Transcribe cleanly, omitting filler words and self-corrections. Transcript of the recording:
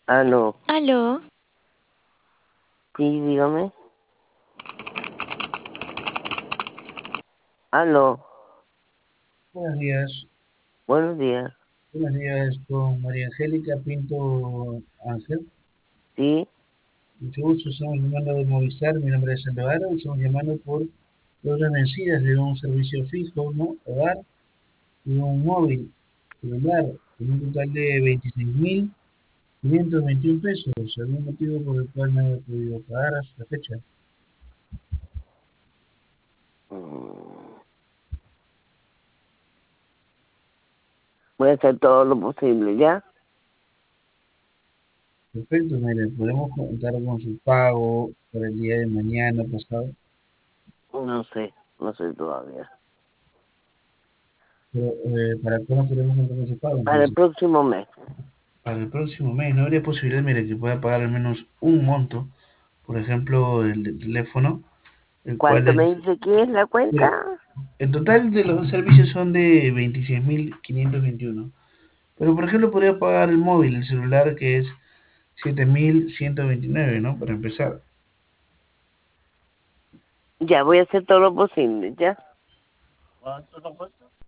Aló, Aló, sí, dígame. Aló, Buenos días, buenos días. buenos días con María Angélica Pinto Ángel. Sí, Mucho gusto, estamos llamando de Movistar, mi nombre es Salvador y estamos llamando por dos vencidas de un servicio fijo, ¿no? Hogar y un móvil celular, con un total de 26.521 pesos. ¿Algún motivo por el cual no haya podido pagar hasta la fecha? mm, voy a hacer todo lo posible, ¿ya? Perfecto, mire, podemos contar con su pago para el día de mañana pasado, No sé todavía. pero ¿para cuándo podemos contar con su pago Para el entonces? próximo mes. Para el próximo mes, ¿no habría posibilidad, mire, que pueda pagar al menos un monto, por ejemplo, el de teléfono, el cual ¿Cuánto me es, dice que es la cuenta? mire, el total de los dos servicios son de 26.521, pero por ejemplo podría pagar el móvil, el celular, que es 7.129, ¿no? Para empezar. Ya, voy a hacer todo lo posible, ¿ya?